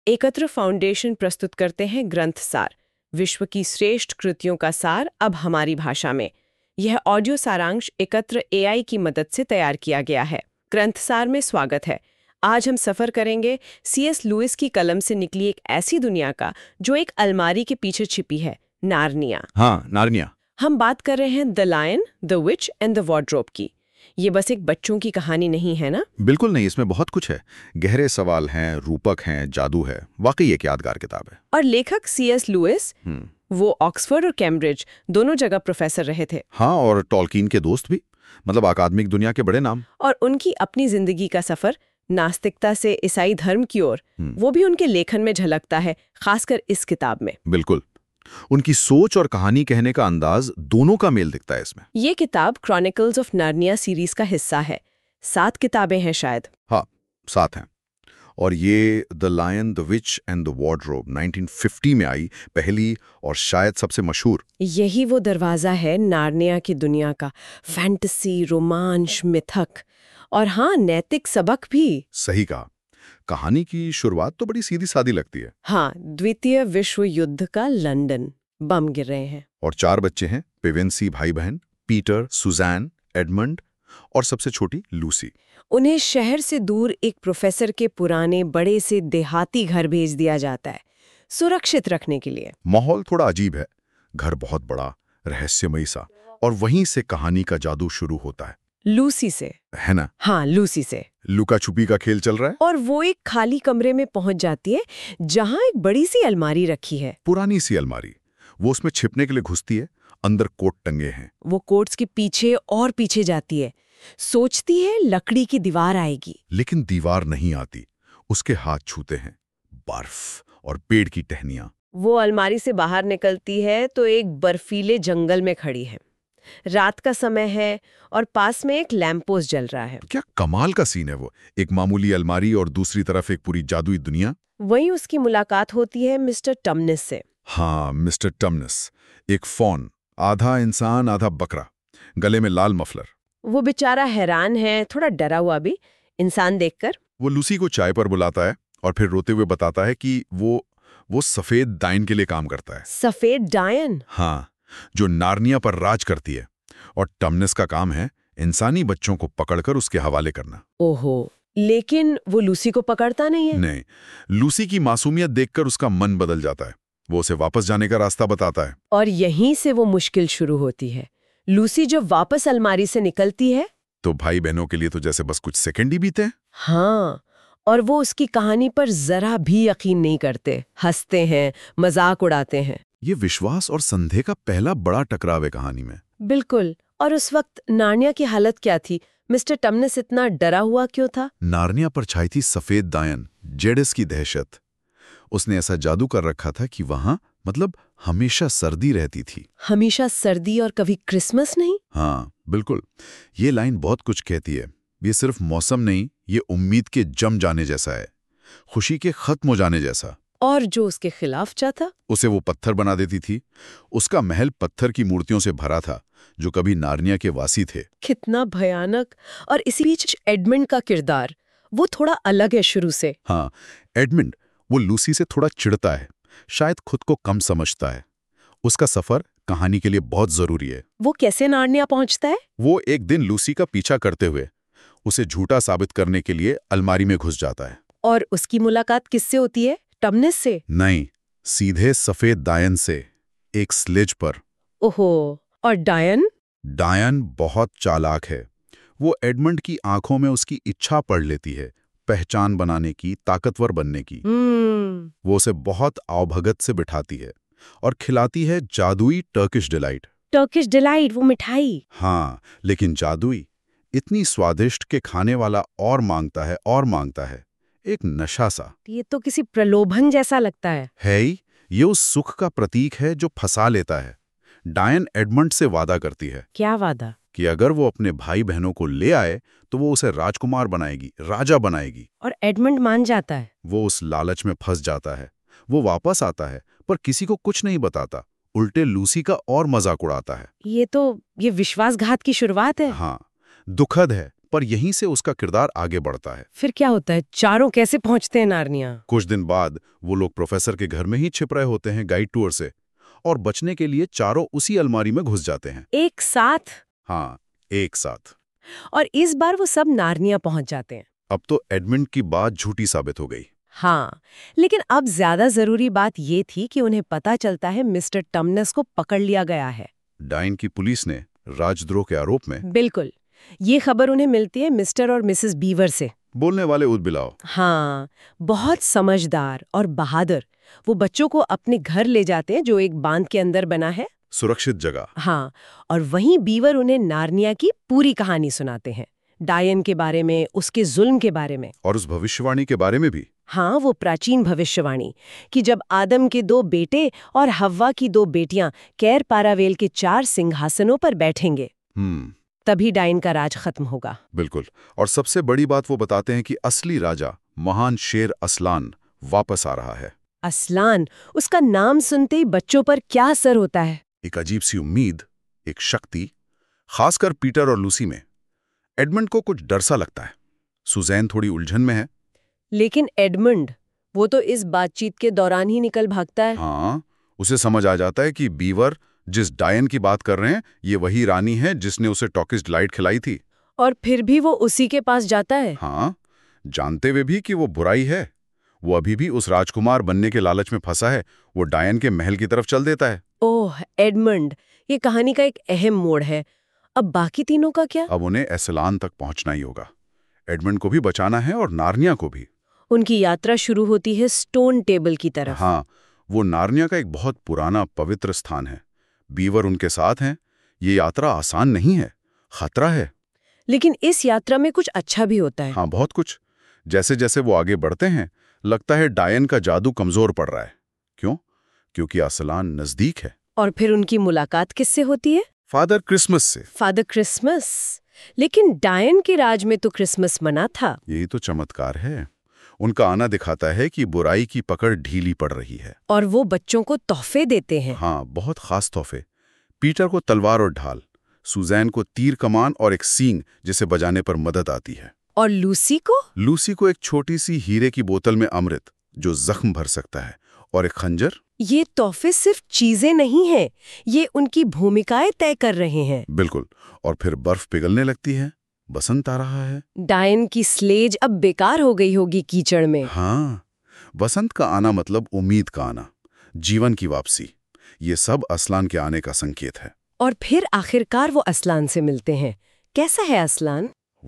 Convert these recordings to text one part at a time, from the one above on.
एकत्र फाउंडेशन प्रस्तुत करते हैं ग्रंथ सार, विश्व की श्रेष्ठ कृतियों का सार अब हमारी भाषा में। यह ऑडियो सारांश एकत्र एआई की मदद से तैयार किया गया है। ग्रंथ सार में स्वागत है। आज हम सफर करेंगे सीएस लुइस की कलम से निकली एक ऐसी दुनिया का जो एक अलमारी के पीछे छिपी है, नार्निया। हाँ, नार्निया। हम बात कर रहे हैं the lion, the witch and the wardrobe की। ये बस एक बच्चों की कहानी नहीं है ना? बिल्कुल नहीं, इसमें बहुत कुछ है। गहरे सवाल हैं, रूपक हैं, जादू है। वाकई एक यादगार किताब है। और लेखक सीएस लुइस, वो ऑक्सफोर्ड और कैम्ब्रिज दोनों जगह प्रोफेसर रहे थे। हाँ, और टॉलकीन के दोस्त भी, मतलब अकादमिक दुनिया के बड़े नाम। और उनकी अपनी जिंदगी का सफर नास्तिकता से ईसाई धर्म की ओर, वो भी उनके लेखन में झलकता है, खासकर इस किताब में। बिल्कुल, उनकी सोच और कहानी कहने का अंदाज दोनों का मेल दिखता है इसमें। ये किताब क्रॉनिकल्स ऑफ नार्निया सीरीज का हिस्सा है। 7 किताबें हैं शायद। हाँ, 7 हैं। और ये the lion, the witch and the wardrobe 1950 में आई, पहली और शायद सबसे मशहूर। यही वो दरवाजा है नार्निया की दुनिया का, फैंटेसी, रोमांच, मिथक और हाँ, नैतिक सबक भी। सही कहा। कहानी की शुरुआत तो बड़ी सीधी सादी लगती है। हाँ, द्वितीय विश्व युद्ध का लंदन, बम गिर रहे हैं। और 4 बच्चे हैं, पेवेंसी भाई बहन, पीटर, सुजैन, एडमंड और सबसे छोटी लूसी। उन्हें शहर से दूर एक प्रोफेसर के पुराने बड़े से देहाती घर भेज दिया जाता है, सुरक्षित रखने के लिए। माहौल थोड़ा अजीब है, घर बहुत बड़ा, रहस्यमयी सा, और वहीं से कहानी का जादू शुरू होता है। लूसी से, है ना? हाँ, लूसी से। लुका छुपी का खेल चल रहा है। और वो एक खाली कमरे में पहुंच जाती है जहां एक बड़ी सी अलमारी रखी है। पुरानी सी अलमारी। वो उसमें छिपने के लिए घुसती है। अंदर कोट टंगे हैं। वो कोट्स के पीछे और पीछे जाती है, सोचती है लकड़ी की दीवार आएगी। लेकिन दीवार नहीं आती। उसके हाथ छूते हैं बर्फ और पेड़ की टहनियां। वो अलमारी से बाहर निकलती है तो एक बर्फीले जंगल में खड़ी है। रात का समय है और पास में एक लैंपपोस्ट जल रहा है। क्या कमाल का सीन है वो। एक मामूली अलमारी और दूसरी तरफ एक पूरी जादुई दुनिया। वहीं उसकी मुलाकात होती है मिस्टर टमनिस से। हाँ, मिस्टर टमनिस, एक फॉन, आधा इंसान आधा बकरा, गले में लाल मफलर। वो बेचारा हैरान है, थोड़ा डरा हुआ भी, इंसान देखकर। वो लूसी को चाय पर बुलाता है और फिर रोते हुए बताता है कि वो सफेद डायन के लिए काम करता है। सफेद डायन? हाँ, जो नार्निया पर राज करती है। और टमनिस का काम है इंसानी बच्चों को पकड़कर उसके हवाले करना। ओहो, लेकिन वो लूसी को पकड़ता नहीं है। नहीं, लूसी की मासूमियत देखकर उसका मन बदल जाता है। वो उसे वापस जाने का रास्ता बताता है। और यहीं से वो मुश्किल शुरू होती है। लूसी जब वापस अलमारी से निकलती है तो भाई बहनों के लिए तो जैसे बस कुछ सेकंड ही बीते हैं। हाँ, और वो उसकी कहानी पर जरा भी यकीन नहीं करते, हंसते हैं, मजाक उड़ाते हैं। ये विश्वास और संदेह का पहला बड़ा टकराव है कहानी में। बिल्कुल। और उस वक्त नार्निया की हालत क्या थी? मिस्टर टमनिस इतना डरा हुआ क्यों था? नार्निया पर छाई थी सफेद दायन, जेडिस की दहशत। उसने ऐसा जादू कर रखा था कि वहां मतलब हमेशा सर्दी रहती थी। हमेशा सर्दी और कभी क्रिसमस नहीं? हाँ, बिल्कुल। ये लाइन बहुत कुछ कहती है। ये सिर्फ मौसम नहीं, ये उम्मीद के जम जाने जैसा है, खुशी के खत्म हो जाने जैसा। और जो उसके खिलाफ चाहता, उसे वो पत्थर बना देती थी। उसका महल पत्थर की मूर्तियों से भरा था जो कभी नार्निया के वासी थे। कितना भयानक। और इसी बीच एडमंड का किरदार, वो थोड़ा अलग है शुरू से। हाँ, एडमंड, वो लूसी से थोड़ा चिढ़ता है, शायद खुद को कम समझता है। उसका सफर कहानी के लिए बहुत जरूरी है। वो कैसे नार्निया पहुंचता है? वो एक दिन लूसी का पीछा करते हुए उसे झूठा साबित करने के लिए अलमारी में घुस जाता है। और उसकी मुलाकात किससे होती है? टमनिस से? नहीं, सीधे सफेद डायन से, एक स्लेज पर। ओहो, और डायन? डायन बहुत चालाक है। वो एडमंड की आंखों में उसकी इच्छा पढ़ लेती है, पहचान बनाने की, ताकतवर बनने की। वो उसे बहुत आवभगत से बिठाती है और खिलाती है जादुई टर्किश डिलाइट। टर्किश डिलाइट, वो मिठाई? हाँ, लेकिन जादुई, इतनी स्वादिष्ट के खाने वाला और मांगता है और मांगता है। एक नशा सा। ये तो किसी प्रलोभन जैसा लगता है। है ही, ये उस सुख का प्रतीक है जो फंसा लेता है। डायन एडमंड से वादा करती है। क्या वादा? कि अगर वो अपने भाई बहनों को ले आए तो वो उसे राजकुमार बनाएगी, राजा बनाएगी। और एडमंड मान जाता है। वो उस लालच में फंस जाता है। वो वापस आता है पर किसी को कुछ नहीं बताता, उल्टे लूसी का और मजाक उड़ाता है। ये विश्वासघात की शुरुआत है। हाँ, दुखद है पर यहीं से उसका किरदार आगे बढ़ता है। फिर क्या होता है? चारों कैसे पहुंचते हैं नार्निया? कुछ दिन बाद वो लोग प्रोफेसर के घर में ही छिप रहे होते हैं गाइड टूर से, और बचने के लिए चारों उसी अलमारी में घुस जाते हैं। एक साथ? हाँ, एक साथ। और इस बार वो सब नार्निया पहुंच जाते हैं। अब तो एडमंड की बात झूठी साबित हो गई। हाँ, लेकिन अब ज्यादा जरूरी बात ये थी कि उन्हें पता चलता है मिस्टर टमनस को पकड़ लिया गया है। डायन की पुलिस ने राजद्रोह के आरोप में। बिल्कुल। ये खबर उन्हें मिलती है मिस्टर और मिसेस बीवर से। बोलने वाले उदबिलाव। हाँ, बहुत समझदार और बहादुर। वो बच्चों को अपने घर ले जाते हैं जो एक बांध के अंदर बना है, सुरक्षित जगह। हाँ, और वहीं बीवर उन्हें नार्निया की पूरी कहानी सुनाते हैं, डायन के बारे में, उसके जुल्म के बारे में, और उस भविष्यवाणी के बारे में भी। हाँ, वो प्राचीन भविष्यवाणी कि जब आदम के 2 बेटे और हव्वा की 2 बेटियां कैर पारावेल के 4 सिंहासनों पर बैठेंगे, तभी डायन का राज खत्म होगा। बिल्कुल। और सबसे बड़ी बात वो बताते हैं कि असली राजा, महान शेर असलान, वापस आ रहा है। असलान, उसका नाम सुनते ही बच्चों पर क्या असर होता है? एक अजीब सी उम्मीद, एक शक्ति, खासकर पीटर और लूसी में। एडमंड को कुछ डर सा लगता है। सुजैन थोड़ी उलझन में है। लेकिन एडमंड, वो तो इस बातचीत के दौरान ही निकल भागता है। हाँ, उसे समझ आ जाता है कि बीवर जिस डायन की बात कर रहे हैं, ये वही रानी है जिसने उसे टॉकिश डिलाइट खिलाई थी। और फिर भी वो उसी के पास जाता है। हाँ, जानते हुए भी कि वो बुराई है। वो अभी भी उस राजकुमार बनने के लालच में फंसा है। वो डायन के महल की तरफ चल देता है। ओह एडमंड, ये कहानी का एक अहम मोड़ है। अब बाकी तीनों का क्या? अब उन्हें एसलान तक पहुंचना ही होगा। एडमंड को भी बचाना है और नार्निया को भी। उनकी यात्रा शुरू होती है स्टोन टेबल की तरफ। हाँ, वो नार्निया का एक बहुत पुराना पवित्र स्थान है। बीवर उनके साथ हैं। ये यात्रा आसान नहीं है, खतरा है। लेकिन इस यात्रा में कुछ अच्छा भी होता है। हाँ, बहुत कुछ। जैसे जैसे वो आगे बढ़ते हैं, लगता है डायन का जादू कमजोर पड़ रहा है। क्यों? क्योंकि असलान नजदीक है। और फिर उनकी मुलाकात किससे होती है? फादर क्रिसमस से। Father Christmas? लेकिन डायन के राज में तो क्रिसमस मना था। यही तो चमत्कार है। उनका आना दिखाता है कि बुराई की पकड़ ढीली पड़ रही है। और वो बच्चों को तोहफे देते हैं। हाँ, बहुत खास तोहफे। पीटर को तलवार और ढाल, सुजैन को तीर कमान और एक सींग जिसे बजाने पर मदद आती है। और लूसी को? लूसी को एक छोटी सी हीरे की बोतल में अमृत जो जख्म भर सकता है, और एक खंजर। ये तोहफे सिर्फ चीजें नहीं हैं, ये उनकी भूमिकाएं तय कर रहे हैं। बिल्कुल। और फिर बर्फ पिघलने लगती है। बसंत आ रहा है। डायन की स्लेज अब बेकार हो गई होगी कीचड़ में। हाँ, बसंत का आना मतलब उम्मीद का आना, जीवन की वापसी। ये सब असलान के आने का संकेत है। और फिर आखिरकार वो असलान से मिलते हैं। कैसा है असलान?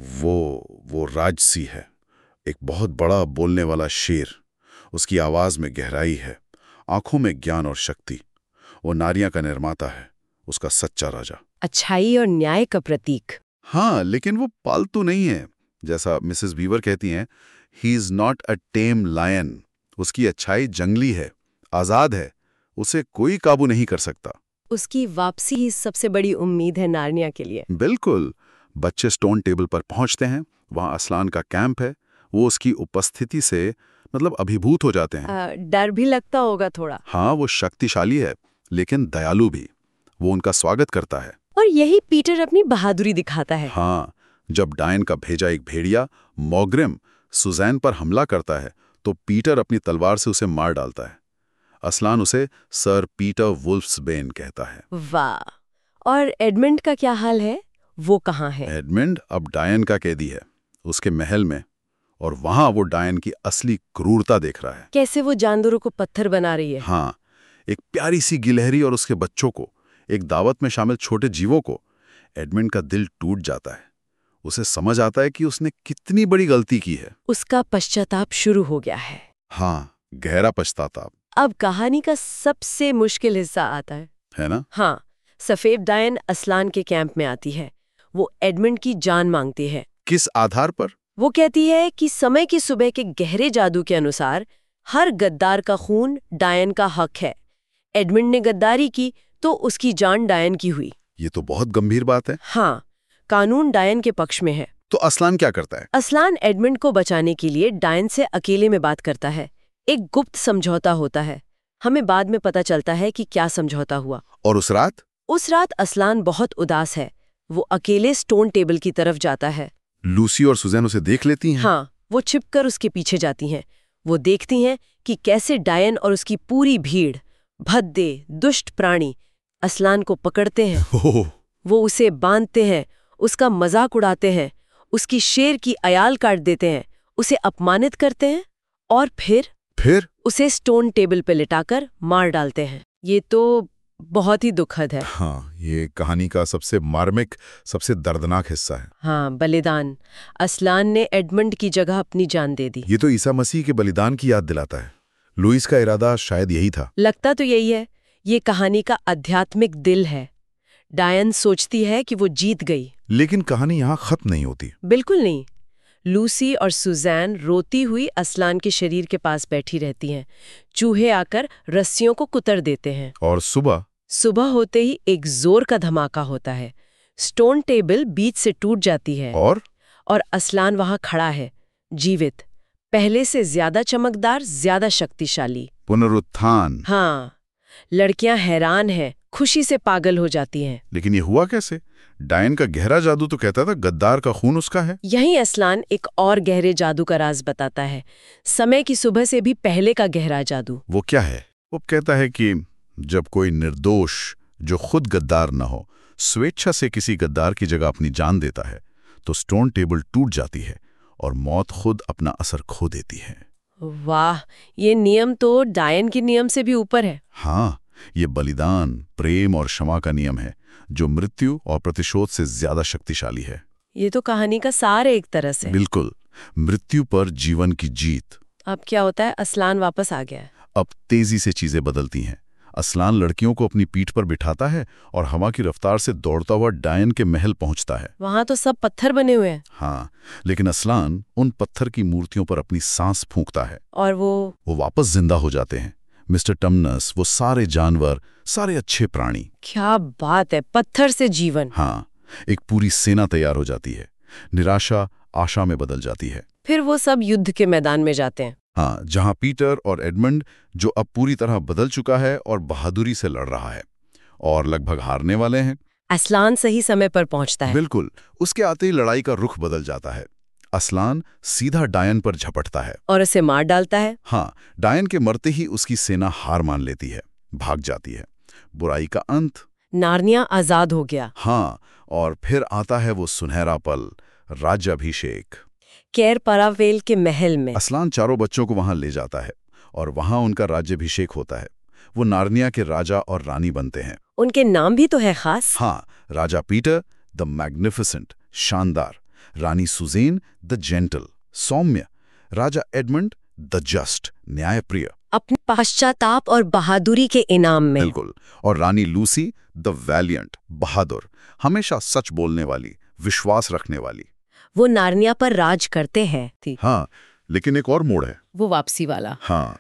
वो राजसी है। एक बहुत बड़ा बोलने वाला शेर। उसकी आवाज में गहराई है, आंखों में ज्ञान और शक्ति। वो नारियां का निर्माता है, उसका सच्चा राजा। अच्छाई और न्याय का प्रतीक। हाँ, लेकिन वो पालतू नहीं है। जैसा मिसेस बीवर कहती हैं, he is not a tame lion. उसकी अच्छाई जंगली है, आजाद है। उसे कोई काबू नहीं कर सकता। उसकी वापसी ही सबसे बड़ी उम्मीद है नार्निया के लिए। बिल्कुल। बच्चे स्टोन टेबल पर पहुंचते हैं। वहां असलान का कैंप है। वो उसकी उपस्थिति से अभिभूत हो जाते हैं। डर भी लगता होगा थोड़ा। हाँ, वो शक्तिशाली है, लेकिन दयालु भी। वो उनका स्वागत करता है। और यही पीटर अपनी बहादुरी दिखाता है। हाँ, जब डायन का भेजा एक भेड़िया मोग्रिम सुजैन पर हमला करता है, तो पीटर अपनी तलवार से उसे मार डालता है। असलान उसे सर पीटर वुल्फ्सबेन कहता है। वाह। और एडमंड का क्या हाल है? वो कहाँ है? एडमंड अब डायन का कैदी है, उसके महल में। और वहां वो डायन की असली क्रूरता देख रहा है। कैसे वो जानवरों को पत्थर बना रही है। हाँ, एक प्यारी सी गिलहरी और उसके बच्चों को, एक दावत में शामिल छोटे जीवों को। एडमंड का दिल टूट जाता है। उसे समझ आता है कि उसने कितनी बड़ी गलती की है। उसका पश्चाताप शुरू हो गया है। हाँ, गहरा पश्चाताप। अब कहानी का सबसे मुश्किल हिस्सा आता है ना? हाँ, सफेद डायन असलान के कैंप में आती है। वो एडमंड की जान मांगती है। किस आधार पर? वो कहती है कि समय की सुबह के गहरे जादू के अनुसार हर गद्दार का खून डायन का हक है। एडमंड ने गद्दारी की तो उसकी जान डायन की हुई। ये तो बहुत गंभीर बात है। हाँ, कानून डायन के पक्ष में है। तो असलान क्या करता है? असलान एडमंड को बचाने के लिए डायन से अकेले में बात करता है। एक गुप्त समझौता होता है। हमें बाद में पता चलता है कि क्या समझौता हुआ। और उस रात? उस रात असलान बहुत उदास है। वो अकेले स्टोन टेबल की तरफ जाता है। लूसी और सुजैन उसे देख लेती हैं। हाँ, वो छिपकर उसके पीछे जाती हैं। वो देखती हैं कि कैसे डायन और उसकी पूरी भीड़, भद्दे दुष्ट प्राणी, असलान को पकड़ते हैं। ओह, वो उसे बांधते हैं, उसका मजाक उड़ाते हैं, उसकी शेर की अयाल काट देते हैं, उसे अपमानित करते हैं और फिर उसे स्टोन टेबल पे लिटाकर मार डालते हैं। ये तो बहुत ही दुखद है। हाँ, ये कहानी का सबसे मार्मिक, सबसे दर्दनाक हिस्सा है। हाँ, बलिदान। असलान ने एडमंड की जगह अपनी जान दे दी। ये तो ईसा मसीह के बलिदान की याद दिलाता है। लुइस का इरादा शायद यही था। लगता तो यही है। ये कहानी का आध्यात्मिक दिल है। डायन सोचती है कि वो जीत गई, लेकिन कहानी यहाँ खत्म नहीं होती। बिल्कुल नहीं। लूसी और सुजैन रोती हुई असलान के शरीर के पास बैठी रहती हैं। चूहे आकर रस्सियों को कुतर देते हैं। और सुबह होते ही एक जोर का धमाका होता है। स्टोन टेबल बीच से टूट जाती है और असलान वहां खड़ा है, जीवित, पहले से ज्यादा चमकदार, ज्यादा शक्तिशाली। पुनरुत्थान। हाँ, लड़कियां हैरान हैं, खुशी से पागल हो जाती हैं। लेकिन ये हुआ कैसे? डायन का गहरा जादू तो कहता था गद्दार का खून उसका है। यही असलान एक और गहरे जादू का राज बताता है। समय की सुबह से भी पहले का गहरा जादू। वो क्या है? वो कहता है कि जब कोई निर्दोष, जो खुद गद्दार न हो, स्वेच्छा से किसी गद्दार की जगह अपनी जान देता है, तो स्टोन टेबल टूट जाती है और मौत खुद अपना असर खो देती है। वाह, ये नियम तो डायन के नियम से भी ऊपर है। हाँ, ये बलिदान, प्रेम और क्षमा का नियम है, जो मृत्यु और प्रतिशोध से ज्यादा शक्तिशाली है। ये तो कहानी का सार है एक तरह से। बिल्कुल, मृत्यु पर जीवन की जीत। अब क्या होता है? असलान वापस आ गया है। अब तेजी से चीजें बदलती हैं। असलान लड़कियों को अपनी पीठ पर बिठाता है और हवा की रफ्तार से दौड़ता हुआ डायन के महल पहुंचता है। वहां तो सब पत्थर बने हुए हैं। हाँ, लेकिन असलान उन पत्थर की मूर्तियों पर अपनी सांस फूंकता है और वो वापस जिंदा हो जाते हैं। मिस्टर टमनस, वो सारे जानवर, सारे अच्छे प्राणी। क्या बात है, पत्थर से जीवन। हाँ, एक पूरी सेना तैयार हो जाती है। निराशा आशा में बदल जाती है। फिर वो सब युद्ध के मैदान में जाते हैं। हाँ, जहां पीटर और एडमंड, जो अब पूरी तरह बदल चुका है और बहादुरी से लड़ रहा है और लगभग हारने वाले हैं, असलान सही समय पर पहुंचता है। बिल्कुल, उसके आते ही लड़ाई का रुख बदल जाता है। असलान सीधा डायन पर झपटता है और उसे मार डालता है। हाँ, डायन के मरते ही उसकी सेना हार मान लेती है, भाग जाती है। बुराई का अंत, नार्निया आजाद हो गया। हाँ, और फिर आता है वो सुनहरा पल, राज्याभिषेक। कैर परावेल के महल में असलान चारों बच्चों को वहां ले जाता है और वहां उनका राज्याभिषेक होता है। वो नार्निया के राजा और रानी बनते हैं। उनके नाम भी तो है खास। हाँ, राजा पीटर द मैग्निफिसेंट, शानदार। रानी सुजेन द जेंटल, सौम्य। राजा एडमंड द जस्ट, न्यायप्रिय, अपने पश्चाताप और बहादुरी के इनाम में। बिल्कुल। और रानी लूसी द वैलियंट, बहादुर, हमेशा सच बोलने वाली, विश्वास रखने वाली। वो नार्निया पर राज करते हैं। हाँ, लेकिन एक और मोड़ है, वो वापसी वाला। हाँ,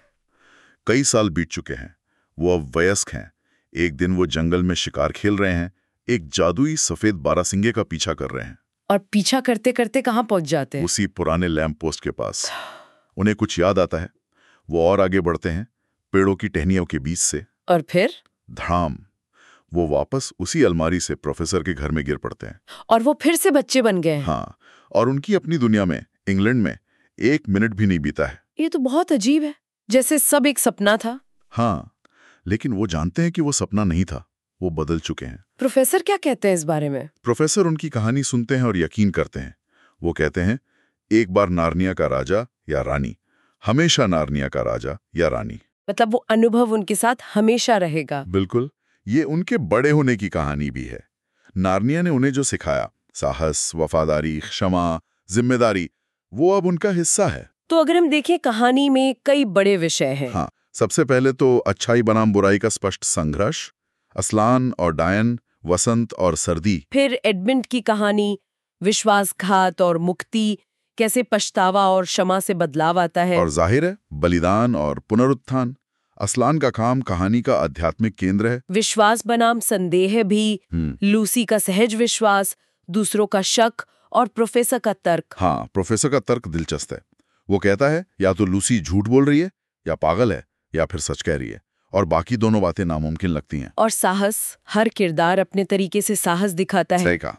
कई साल बीत चुके हैं। वो अब वयस्क हैं। एक दिन वो जंगल में शिकार खेल रहे हैं। एक जादुई सफेद बारासिंगे का पीछा कर रहे हैं। और पीछा करते करते कहाँ पहुंच जाते हैं? उसी पुराने लैंप पोस्ट के पास। उन्हें कुछ याद आता है। वो और आगे बढ़ते हैं, पेड़ों की टहनियों के बीच से। और फिर धड़ाम, वो वापस उसी अलमारी से प्रोफेसर के घर में गिर पड़ते हैं। और वो फिर से बच्चे बन गए हैं। हाँ, और उनकी अपनी दुनिया में, इंग्लैंड में, 1 मिनट भी नहीं बीता है। ये तो बहुत अजीब है, जैसे सब एक सपना था। हाँ, लेकिन वो जानते हैं कि वो सपना नहीं था, वो बदल चुके हैं। प्रोफेसर क्या कहते हैं इस बारे में? प्रोफेसर उनकी कहानी सुनते हैं और यकीन करते हैं। वो कहते हैं, एक बार नार्निया का राजा या रानी, हमेशा नार्निया का राजा या रानी। मतलब वो अनुभव उनके साथ हमेशा रहेगा। बिल्कुल, ये उनके बड़े होने की कहानी भी है। नार्निया ने उन्हें जो सिखाया, साहस, वफादारी, क्षमा, जिम्मेदारी, वो अब उनका हिस्सा है। तो अगर हम देखें, कहानी में कई बड़े विषय हैं। हाँ, सबसे पहले तो अच्छाई बनाम बुराई का स्पष्ट संघर्ष, असलान और डायन, वसंत और सर्दी। फिर एडमंड की कहानी, विश्वासघात और मुक्ति, कैसे पछतावा और क्षमा से बदलाव आता है। और जाहिर है, बलिदान और पुनरुत्थान। असलान का काम कहानी का आध्यात्मिक केंद्र है। विश्वास बनाम संदेह भी, लूसी का सहज विश्वास, दूसरों का शक और प्रोफेसर का तर्क। हाँ, प्रोफेसर का तर्क दिलचस्प है। वो कहता है, या तो लूसी झूठ बोल रही है, या पागल है, या फिर सच कह रही है, और बाकी दोनों बातें नामुमकिन लगती हैं। और साहस, हर किरदार अपने तरीके से साहस दिखाता है। सही कहा।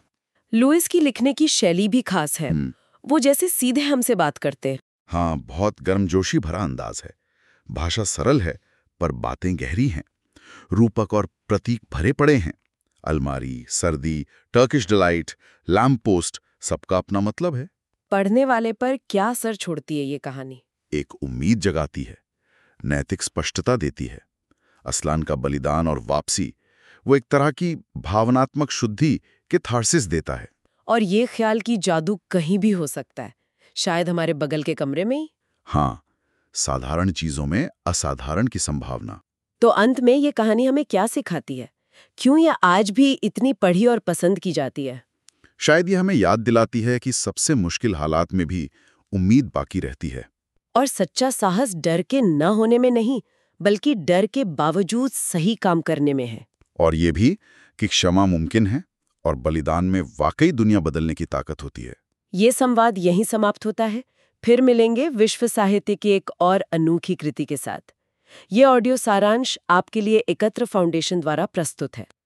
लुइस की लिखने की शैली भी खास है। वो जैसे सीधे हमसे बात करते हैं। हाँ, बहुत गर्मजोशी भरा अंदाज है। भाषा सरल है पर बातें गहरी हैं। रूपक और प्रतीक भरे पड़े हैं। अलमारी, सर्दी, टर्किश डिलाइट, लैम्प पोस्ट, सबका अपना मतलब है। पढ़ने वाले पर क्या असर छोड़ती है ये कहानी? एक उम्मीद जगाती है, नैतिक स्पष्टता देती है। असलान का बलिदान और वापसी वो एक तरह की भावनात्मक शुद्धि के थार्सिस देता है। और ये ख्याल कि जादू कहीं भी हो सकता है, शायद हमारे बगल के कमरे में ही। हाँ, साधारण चीजों में असाधारण की संभावना। तो अंत में ये कहानी हमें क्या सिखाती है? क्यों ये आज भी इतनी पढ़ी और पसंद की जाती है? शायद ये हमें याद दिलाती है कि सबसे मुश्किल हालात में भी उम्मीद बाकी रहती है। और सच्चा साहस डर के न होने में नहीं, बल्कि डर के बावजूद सही काम करने में है। और ये भी कि क्षमा मुमकिन है और बलिदान में वाकई दुनिया बदलने की ताकत होती है। ये संवाद यहीं समाप्त होता है। फिर मिलेंगे विश्व साहित्य की एक और अनोखी कृति के साथ। ये ऑडियो सारांश आपके लिए एकत्र फाउंडेशन द्वारा प्रस्तुत है।